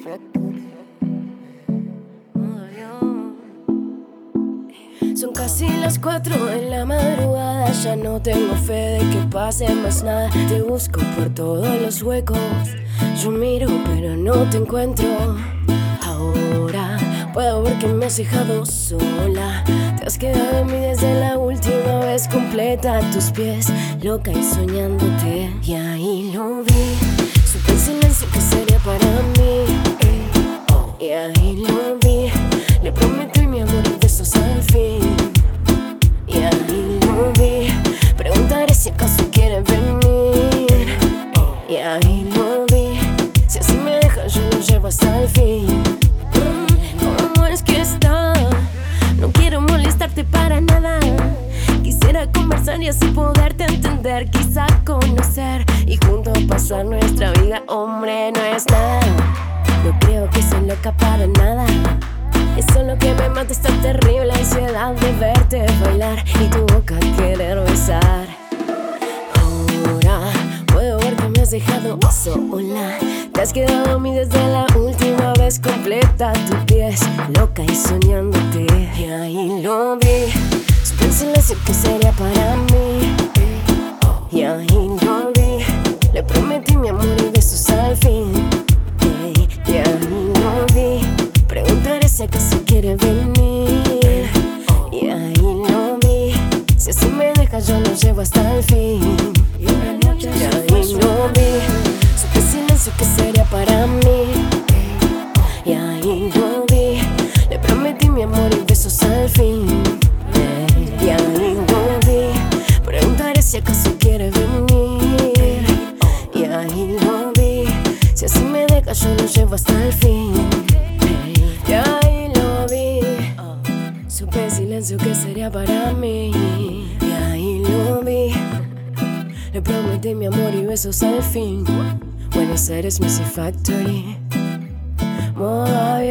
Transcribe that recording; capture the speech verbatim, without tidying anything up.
Son casi las cuatro de la madrugada. Ya no tengo fe de que pase más nada. Te busco por todos los huecos. Yo miro pero no te encuentro. Ahora puedo ver que me has dejado sola. Te has quedado en mí desde la última vez completa. A tus pies, loca y soñándote. Y ahí lo vi. Supe en silencio que sería para mí. Y ahí lo vi. Le prometí mi amor y besos al fin. Y ahí lo vi. Preguntaré si acaso quiere venir. Y ahí lo vi. Si así me deja yo lo llevo hasta el fin. ¿Cómo es que está? No quiero molestarte para nada. Quisiera conversar y así poderte entender. Quizá conocer y juntos pasar nuestra vida. Hombre, no es nada. No creo que soy loca para nada. Es solo que me mata esta terrible ansiedad de verte bailar y tu boca querer besar. Ahora puedo ver que me has dejado sola. Te has quedado a mí desde la última vez completa. A tus pies, loca y soñándote. Y ahí lo vi. Supe en silencio que sería para mí. Y ahí lo vi. Le prometí mi amor y besos al fin. Y ahí lo vi. Preguntaré si acaso quiere venir. Y ahí lo vi. Si así me deja yo lo llevo hasta el fin. Y ahí lo vi. Supe en silencio que sería para mí. Y ahí lo vi. Le prometí mi amor y besos al fin. Y ahí lo vi. Preguntaré si acaso quiere venir. Y ahí lo vi. Si así me deja yo lo llevo hasta el fin. Y ahí lo vi. Supe en silencio que sería para mí. Y ahí lo vi. Le prometí mi amor y besos al fin. Buenos Aires Music Factory. Moda